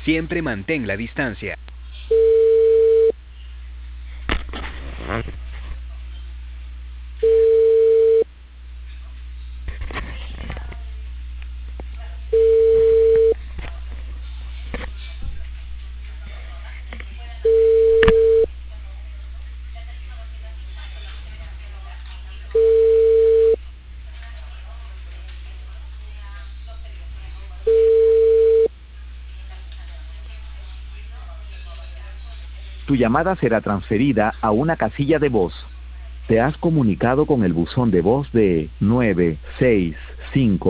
Siempre mantén la distancia. Tu llamada será transferida a una casilla de voz. Te has comunicado con el buzón de voz de 965.